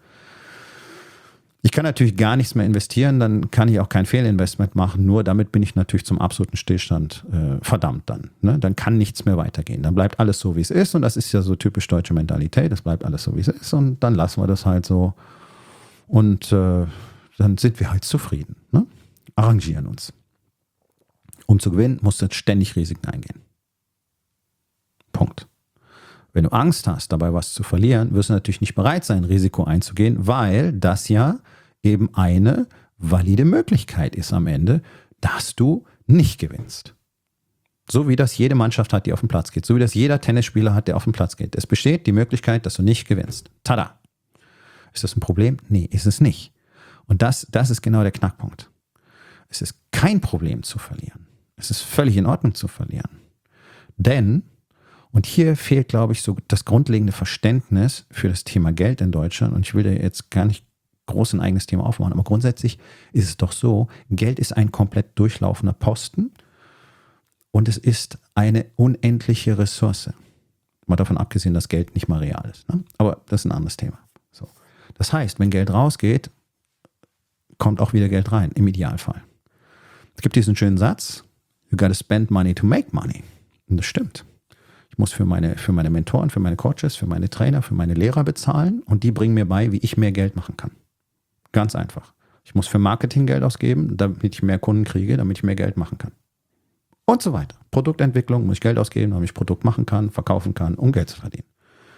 Ich kann natürlich gar nichts mehr investieren, dann kann ich auch kein Fehlinvestment machen, nur damit bin ich natürlich zum absoluten Stillstand verdammt dann. Ne? Dann kann nichts mehr weitergehen. Dann bleibt alles so, wie es ist und das ist ja so typisch deutsche Mentalität, das bleibt alles so, wie es ist und dann lassen wir das halt so und dann sind wir halt zufrieden. Ne? Arrangieren uns. Um zu gewinnen, musst du ständig Risiken eingehen. Punkt. Wenn du Angst hast, dabei was zu verlieren, wirst du natürlich nicht bereit sein, Risiko einzugehen, weil das ja eben eine valide Möglichkeit ist am Ende, dass du nicht gewinnst. So wie das jede Mannschaft hat, die auf den Platz geht. So wie das jeder Tennisspieler hat, der auf den Platz geht. Es besteht die Möglichkeit, dass du nicht gewinnst. Tada! Ist das ein Problem? Nee, ist es nicht. Und das ist genau der Knackpunkt. Es ist kein Problem zu verlieren. Es ist völlig in Ordnung zu verlieren. Denn, und hier fehlt, glaube ich, so das grundlegende Verständnis für das Thema Geld in Deutschland. Und ich will da jetzt gar nicht groß ein eigenes Thema aufmachen, aber grundsätzlich ist es doch so, Geld ist ein komplett durchlaufender Posten und es ist eine unendliche Ressource. Mal davon abgesehen, dass Geld nicht mal real ist. Ne? Aber das ist ein anderes Thema. So. Das heißt, wenn Geld rausgeht, kommt auch wieder Geld rein, im Idealfall. Es gibt diesen schönen Satz, you gotta spend money to make money. Und das stimmt. Ich muss für meine Mentoren, für meine Coaches, für meine Trainer, für meine Lehrer bezahlen und die bringen mir bei, wie ich mehr Geld machen kann. Ganz einfach. Ich muss für Marketing Geld ausgeben, damit ich mehr Kunden kriege, damit ich mehr Geld machen kann. Und so weiter. Produktentwicklung muss ich Geld ausgeben, damit ich Produkt machen kann, verkaufen kann, um Geld zu verdienen.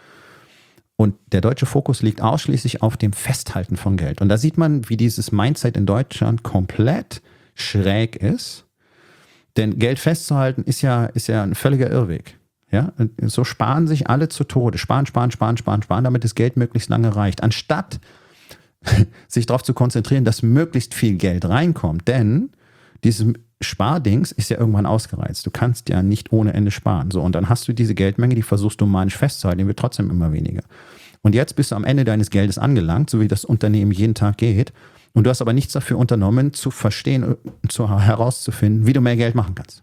Und der deutsche Fokus liegt ausschließlich auf dem Festhalten von Geld. Und da sieht man, wie dieses Mindset in Deutschland komplett schräg ist. Denn Geld festzuhalten ist ja ein völliger Irrweg. Ja? So sparen sich alle zu Tode. Sparen, damit das Geld möglichst lange reicht. Anstatt sich darauf zu konzentrieren, dass möglichst viel Geld reinkommt. Denn dieses Spardings ist ja irgendwann ausgereizt. Du kannst ja nicht ohne Ende sparen. So, und dann hast du diese Geldmenge, die versuchst du manisch festzuhalten, die wird trotzdem immer weniger. Und jetzt bist du am Ende deines Geldes angelangt, so wie das Unternehmen jeden Tag geht. Und du hast aber nichts dafür unternommen, zu verstehen, herauszufinden, wie du mehr Geld machen kannst.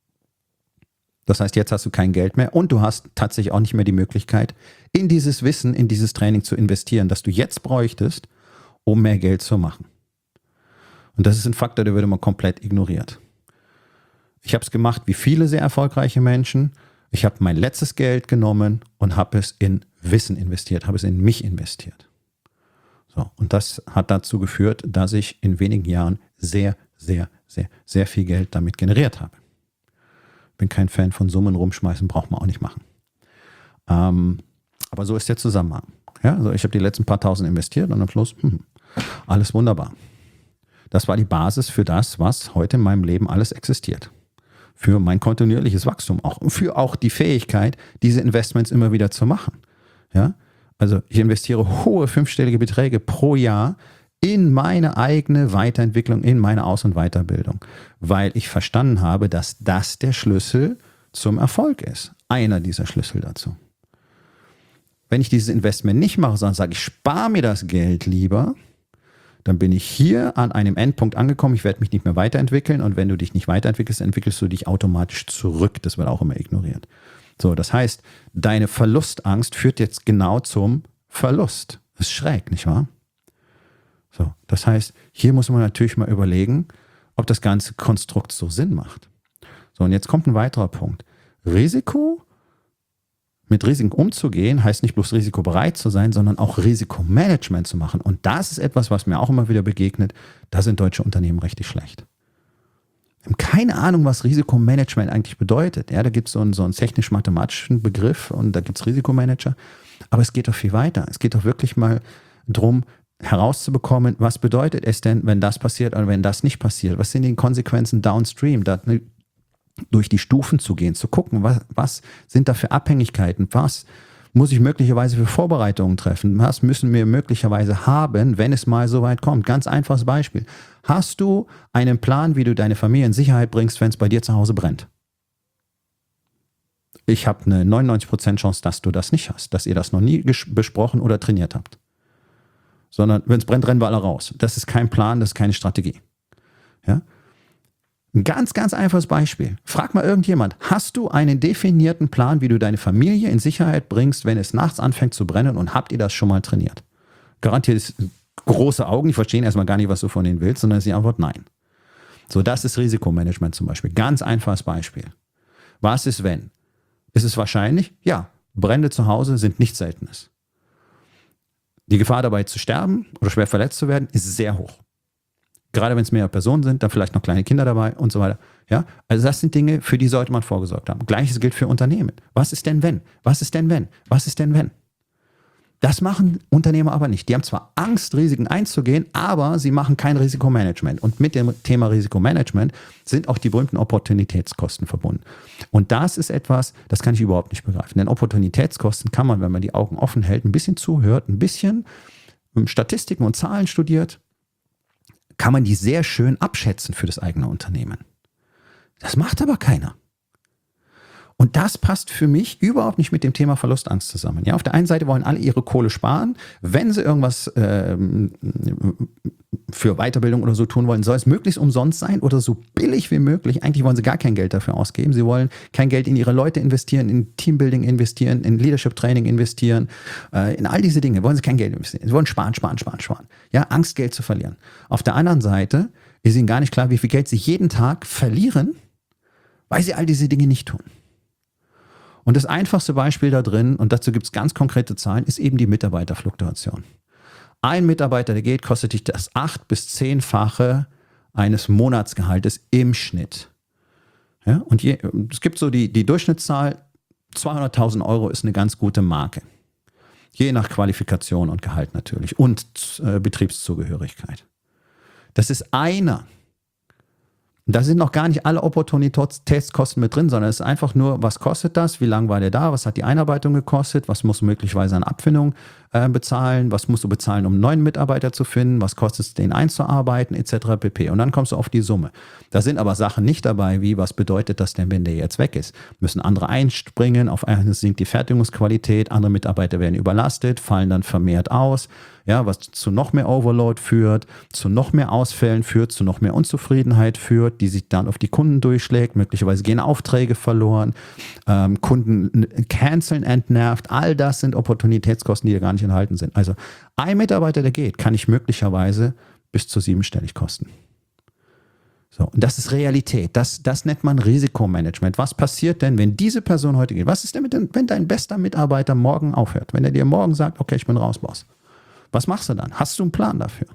Das heißt, jetzt hast du kein Geld mehr und du hast tatsächlich auch nicht mehr die Möglichkeit, in dieses Wissen, in dieses Training zu investieren, das du jetzt bräuchtest, um mehr Geld zu machen. Und das ist ein Faktor, der wird immer komplett ignoriert. Ich habe es gemacht wie viele sehr erfolgreiche Menschen. Ich habe mein letztes Geld genommen und habe es in Wissen investiert, habe es in mich investiert. So, und das hat dazu geführt, dass ich in wenigen Jahren sehr, sehr, sehr, sehr viel Geld damit generiert habe. Bin kein Fan von Summen rumschmeißen, braucht man auch nicht machen. Aber so ist der Zusammenhang. Ja, also ich habe die letzten paar Tausend investiert und am Schluss, alles wunderbar. Das war die Basis für das, was heute in meinem Leben alles existiert. Für mein kontinuierliches Wachstum, für auch die Fähigkeit, diese Investments immer wieder zu machen. Ja? Also ich investiere hohe fünfstellige Beträge pro Jahr in meine eigene Weiterentwicklung, in meine Aus- und Weiterbildung, weil ich verstanden habe, dass das der Schlüssel zum Erfolg ist. Einer dieser Schlüssel dazu. Wenn ich dieses Investment nicht mache, sondern sage, ich spare mir das Geld lieber, dann bin ich hier an einem Endpunkt angekommen, ich werde mich nicht mehr weiterentwickeln und wenn du dich nicht weiterentwickelst, entwickelst du dich automatisch zurück. Das wird auch immer ignoriert. So, das heißt, deine Verlustangst führt jetzt genau zum Verlust. Das ist schräg, nicht wahr? So, das heißt, hier muss man natürlich mal überlegen, ob das ganze Konstrukt so Sinn macht. So, und jetzt kommt ein weiterer Punkt. Mit Risiken umzugehen, heißt nicht bloß risikobereit zu sein, sondern auch Risikomanagement zu machen. Und das ist etwas, was mir auch immer wieder begegnet. Da sind deutsche Unternehmen richtig schlecht. Wir haben keine Ahnung, was Risikomanagement eigentlich bedeutet. Ja, da gibt es so einen technisch-mathematischen Begriff und da gibt es Risikomanager. Aber es geht doch viel weiter. Es geht doch wirklich mal darum, herauszubekommen, was bedeutet es denn, wenn das passiert oder wenn das nicht passiert? Was sind die Konsequenzen downstream? Durch die Stufen zu gehen, zu gucken, was sind da für Abhängigkeiten, was muss ich möglicherweise für Vorbereitungen treffen, was müssen wir möglicherweise haben, wenn es mal so weit kommt. Ganz einfaches Beispiel. Hast du einen Plan, wie du deine Familie in Sicherheit bringst, wenn es bei dir zu Hause brennt? Ich habe eine 99% Chance, dass du das nicht hast, dass ihr das noch nie besprochen oder trainiert habt. Sondern wenn es brennt, rennen wir alle raus. Das ist kein Plan, das ist keine Strategie. Ja? Ein ganz, ganz einfaches Beispiel. Frag mal irgendjemand, hast du einen definierten Plan, wie du deine Familie in Sicherheit bringst, wenn es nachts anfängt zu brennen und habt ihr das schon mal trainiert? Garantiert ist große Augen, die verstehen erstmal gar nicht, was du von ihnen willst, sondern sie antworten nein. So, das ist Risikomanagement zum Beispiel. Ganz einfaches Beispiel. Was ist, wenn? Ist es wahrscheinlich? Ja, Brände zu Hause sind nichts Seltenes. Die Gefahr dabei zu sterben oder schwer verletzt zu werden ist sehr hoch. Gerade wenn es mehrere Personen sind, dann vielleicht noch kleine Kinder dabei und so weiter. Ja, also das sind Dinge, für die sollte man vorgesorgt haben. Gleiches gilt für Unternehmen. Was ist denn wenn? Was ist denn wenn? Was ist denn wenn? Das machen Unternehmer aber nicht. Die haben zwar Angst, Risiken einzugehen, aber sie machen kein Risikomanagement. Und mit dem Thema Risikomanagement sind auch die berühmten Opportunitätskosten verbunden. Und das ist etwas, das kann ich überhaupt nicht begreifen. Denn Opportunitätskosten kann man, wenn man die Augen offen hält, ein bisschen zuhört, ein bisschen Statistiken und Zahlen studiert, kann man die sehr schön abschätzen für das eigene Unternehmen. Das macht aber keiner. Und das passt für mich überhaupt nicht mit dem Thema Verlustangst zusammen. Ja, auf der einen Seite wollen alle ihre Kohle sparen. Wenn sie irgendwas für Weiterbildung oder so tun wollen, soll es möglichst umsonst sein oder so billig wie möglich. Eigentlich wollen sie gar kein Geld dafür ausgeben. Sie wollen kein Geld in ihre Leute investieren, in Teambuilding investieren, in Leadership Training investieren, in all diese Dinge wollen sie kein Geld investieren. Sie wollen sparen. Ja, Angst, Geld zu verlieren. Auf der anderen Seite ist ihnen gar nicht klar, wie viel Geld sie jeden Tag verlieren, weil sie all diese Dinge nicht tun. Und das einfachste Beispiel da drin, und dazu gibt es ganz konkrete Zahlen, ist eben die Mitarbeiterfluktuation. Ein Mitarbeiter, der geht, kostet dich das 8- bis 10-fache eines Monatsgehaltes im Schnitt. Ja, und es gibt so die Durchschnittszahl, 200.000 Euro ist eine ganz gute Marke. Je nach Qualifikation und Gehalt natürlich und Betriebszugehörigkeit. Das ist einer. Da sind noch gar nicht alle Opportunitätskosten mit drin, sondern es ist einfach nur, was kostet das, wie lange war der da, was hat die Einarbeitung gekostet, was musst du möglicherweise an Abfindung bezahlen, was musst du bezahlen, um einen neuen Mitarbeiter zu finden, was kostet es, den einzuarbeiten, etc. pp. Und dann kommst du auf die Summe. Da sind aber Sachen nicht dabei, wie, was bedeutet das denn, wenn der jetzt weg ist? Müssen andere einspringen, auf einmal sinkt die Fertigungsqualität, andere Mitarbeiter werden überlastet, fallen dann vermehrt aus, ja, was zu noch mehr Overload führt, zu noch mehr Ausfällen führt, zu noch mehr Unzufriedenheit führt, die sich dann auf die Kunden durchschlägt, möglicherweise gehen Aufträge verloren, Kunden canceln entnervt, all das sind Opportunitätskosten, die da gar nicht enthalten sind. Also ein Mitarbeiter, der geht, kann ich möglicherweise bis zu 7-stellig kosten. So, und das ist Realität. Das nennt man Risikomanagement. Was passiert denn, wenn diese Person heute geht? Was ist denn, wenn dein bester Mitarbeiter morgen aufhört? Wenn er dir morgen sagt, okay, ich bin raus, Boss. Was machst du dann? Hast du einen Plan dafür?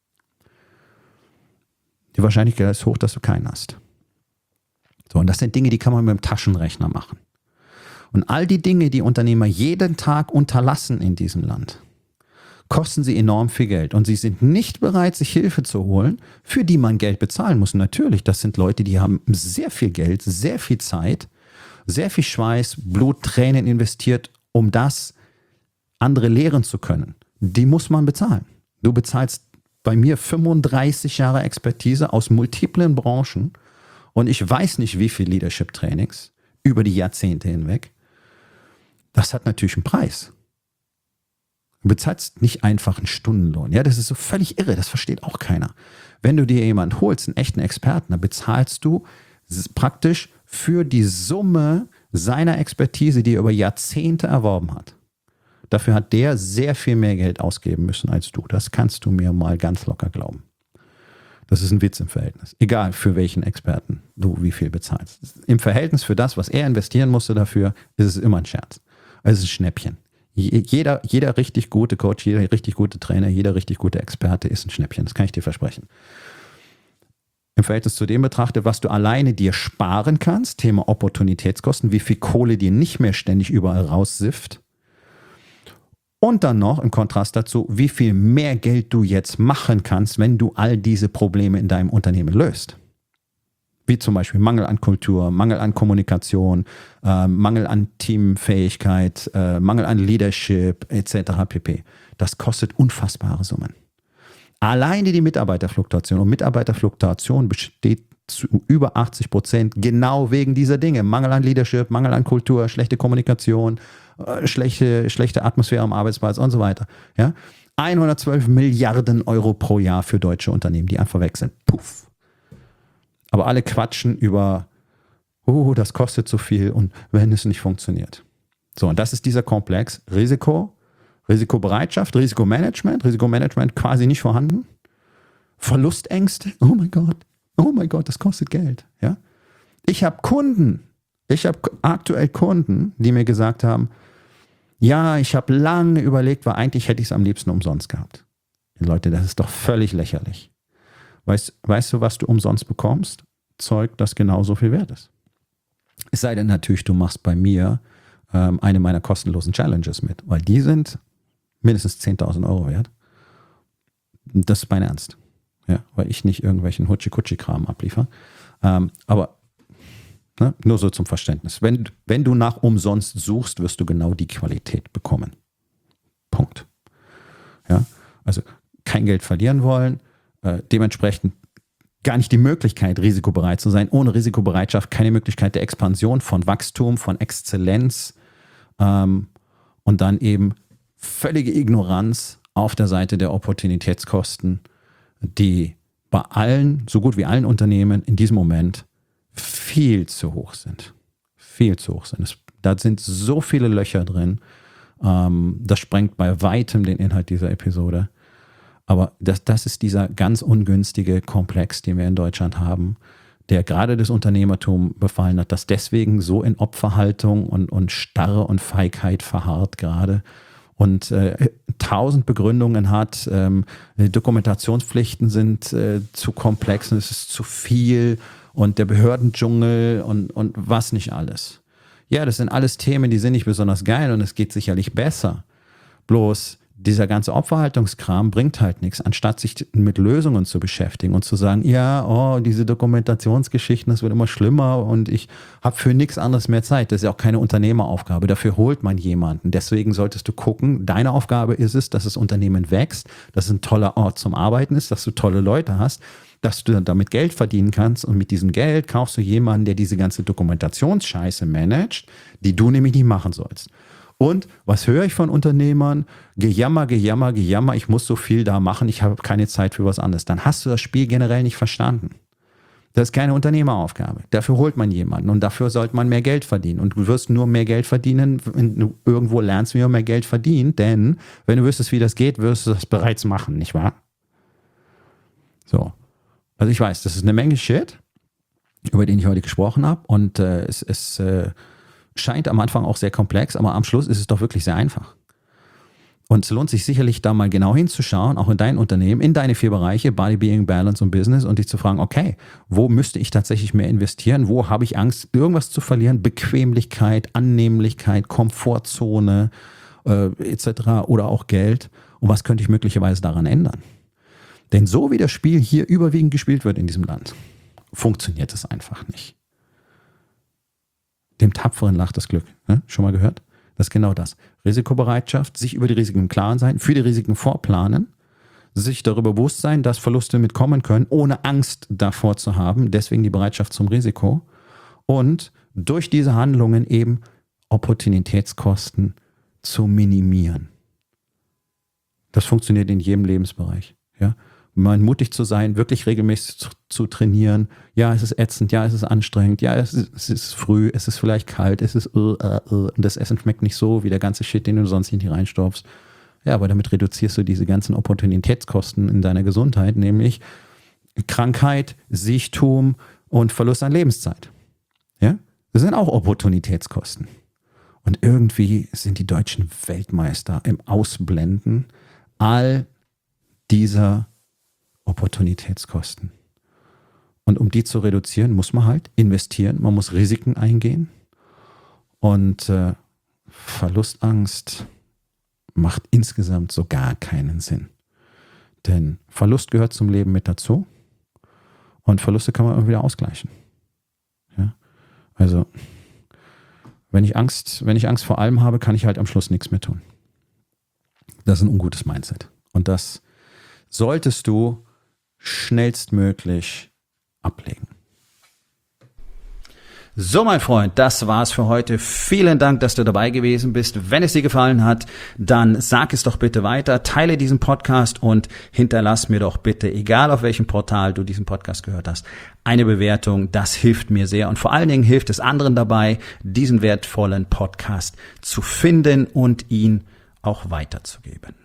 Die Wahrscheinlichkeit ist hoch, dass du keinen hast. So, und das sind Dinge, die kann man mit dem Taschenrechner machen. Und all die Dinge, die Unternehmer jeden Tag unterlassen in diesem Land, kosten sie enorm viel Geld. Und sie sind nicht bereit, sich Hilfe zu holen, für die man Geld bezahlen muss. Natürlich, das sind Leute, die haben sehr viel Geld, sehr viel Zeit, sehr viel Schweiß, Blut, Tränen investiert, um das andere lehren zu können. Die muss man bezahlen. Du bezahlst bei mir 35 Jahre Expertise aus multiplen Branchen und ich weiß nicht, wie viel Leadership-Trainings über die Jahrzehnte hinweg. Das hat natürlich einen Preis. Du bezahlst nicht einfach einen Stundenlohn. Ja, das ist so völlig irre, das versteht auch keiner. Wenn du dir jemanden holst, einen echten Experten, dann bezahlst du praktisch für die Summe seiner Expertise, die er über Jahrzehnte erworben hat. Dafür hat der sehr viel mehr Geld ausgeben müssen als du. Das kannst du mir mal ganz locker glauben. Das ist ein Witz im Verhältnis. Egal für welchen Experten du wie viel bezahlst. Im Verhältnis für das, was er investieren musste dafür, ist es immer ein Scherz. Es ist ein Schnäppchen. Jeder richtig gute Coach, jeder richtig gute Trainer, jeder richtig gute Experte ist ein Schnäppchen. Das kann ich dir versprechen. Im Verhältnis zu dem betrachtet, was du alleine dir sparen kannst, Thema Opportunitätskosten, wie viel Kohle dir nicht mehr ständig überall raussifft. Und dann noch im Kontrast dazu, wie viel mehr Geld du jetzt machen kannst, wenn du all diese Probleme in deinem Unternehmen löst. Wie zum Beispiel Mangel an Kultur, Mangel an Kommunikation, Mangel an Teamfähigkeit, Mangel an Leadership etc. pp. Das kostet unfassbare Summen. Alleine die Mitarbeiterfluktuation. Und Mitarbeiterfluktuation besteht zu über 80% genau wegen dieser Dinge. Mangel an Leadership, Mangel an Kultur, schlechte Kommunikation, schlechte Atmosphäre am Arbeitsplatz und so weiter. Ja? 112 Milliarden Euro pro Jahr für deutsche Unternehmen, die einfach weg sind. Puff. Aber alle quatschen über, oh, das kostet so viel und wenn es nicht funktioniert. So, und das ist dieser Komplex. Risikobereitschaft, Risikomanagement quasi nicht vorhanden. Verlustängste, oh mein Gott, das kostet Geld. Ja? Ich habe aktuell Kunden, die mir gesagt haben, ja, ich habe lange überlegt, weil eigentlich hätte ich es am liebsten umsonst gehabt. Leute, das ist doch völlig lächerlich. Weißt du, was du umsonst bekommst? Zeug, das genauso viel wert ist. Es sei denn natürlich, du machst bei mir eine meiner kostenlosen Challenges mit, weil die sind mindestens 10.000 Euro wert. Das ist mein Ernst. Ja, weil ich nicht irgendwelchen Hutschi-Kutschi-Kram abliefere. Aber nur so zum Verständnis. Wenn du nach umsonst suchst, wirst du genau die Qualität bekommen. Punkt. Ja, also kein Geld verlieren wollen, dementsprechend gar nicht die Möglichkeit, risikobereit zu sein. Ohne Risikobereitschaft keine Möglichkeit der Expansion, von Wachstum, von Exzellenz und dann eben völlige Ignoranz auf der Seite der Opportunitätskosten, die bei allen, so gut wie allen Unternehmen in diesem Moment viel zu hoch sind. Viel zu hoch sind. Da sind so viele Löcher drin. Das sprengt bei weitem den Inhalt dieser Episode. Aber das ist dieser ganz ungünstige Komplex, den wir in Deutschland haben, der gerade das Unternehmertum befallen hat, das deswegen so in Opferhaltung und Starre und Feigheit verharrt gerade und 1000 Begründungen hat. Dokumentationspflichten sind zu komplex und es ist zu viel und der Behördendschungel und was nicht alles. Ja, das sind alles Themen, die sind nicht besonders geil und es geht sicherlich besser. Bloß dieser ganze Opferhaltungskram bringt halt nichts, anstatt sich mit Lösungen zu beschäftigen und zu sagen, ja, diese Dokumentationsgeschichten, das wird immer schlimmer und ich habe für nichts anderes mehr Zeit. Das ist ja auch keine Unternehmeraufgabe, dafür holt man jemanden. Deswegen solltest du gucken, deine Aufgabe ist es, dass das Unternehmen wächst, dass es ein toller Ort zum Arbeiten ist, dass du tolle Leute hast, dass du damit Geld verdienen kannst und mit diesem Geld kaufst du jemanden, der diese ganze Dokumentationsscheiße managt, die du nämlich nicht machen sollst. Und was höre ich von Unternehmern? Gejammer, ich muss so viel da machen, ich habe keine Zeit für was anderes. Dann hast du das Spiel generell nicht verstanden. Das ist keine Unternehmeraufgabe. Dafür holt man jemanden und dafür sollte man mehr Geld verdienen. Und du wirst nur mehr Geld verdienen, wenn du irgendwo lernst, wie man mehr Geld verdient. Denn wenn du wüsstest, wie das geht, wirst du das bereits machen, nicht wahr? So. Also ich weiß, das ist eine Menge Shit, über den ich heute gesprochen habe. Und es scheint am Anfang auch sehr komplex, aber am Schluss ist es doch wirklich sehr einfach. Und es lohnt sich sicherlich da mal genau hinzuschauen, auch in dein Unternehmen, in deine 4 Bereiche, Body, Being, Balance und Business und dich zu fragen, okay, wo müsste ich tatsächlich mehr investieren? Wo habe ich Angst, irgendwas zu verlieren? Bequemlichkeit, Annehmlichkeit, Komfortzone etc. oder auch Geld. Und was könnte ich möglicherweise daran ändern? Denn so wie das Spiel hier überwiegend gespielt wird in diesem Land, funktioniert es einfach nicht. Dem Tapferen lacht das Glück. Ne? Schon mal gehört? Das ist genau das. Risikobereitschaft, sich über die Risiken im Klaren sein, für die Risiken vorplanen, sich darüber bewusst sein, dass Verluste mitkommen können, ohne Angst davor zu haben, deswegen die Bereitschaft zum Risiko und durch diese Handlungen eben Opportunitätskosten zu minimieren. Das funktioniert in jedem Lebensbereich. Ja? Mal mutig zu sein, wirklich regelmäßig zu trainieren. Ja, es ist ätzend, ja, es ist anstrengend, ja, es ist früh, es ist vielleicht kalt, es ist und das Essen schmeckt nicht so wie der ganze Shit, den du sonst in die reinstopfst. Ja, aber damit reduzierst du diese ganzen Opportunitätskosten in deiner Gesundheit, nämlich Krankheit, Siechtum und Verlust an Lebenszeit. Ja, das sind auch Opportunitätskosten. Und irgendwie sind die Deutschen Weltmeister im Ausblenden all dieser Opportunitätskosten. Und um die zu reduzieren, muss man halt investieren, man muss Risiken eingehen und Verlustangst macht insgesamt so gar keinen Sinn. Denn Verlust gehört zum Leben mit dazu und Verluste kann man immer wieder ausgleichen. Ja? Also wenn ich Angst vor allem habe, kann ich halt am Schluss nichts mehr tun. Das ist ein ungutes Mindset. Und das solltest du schnellstmöglich ablegen. So, mein Freund, das war's für heute. Vielen Dank, dass du dabei gewesen bist. Wenn es dir gefallen hat, dann sag es doch bitte weiter, teile diesen Podcast und hinterlass mir doch bitte, egal auf welchem Portal du diesen Podcast gehört hast, eine Bewertung. Das hilft mir sehr und vor allen Dingen hilft es anderen dabei, diesen wertvollen Podcast zu finden und ihn auch weiterzugeben.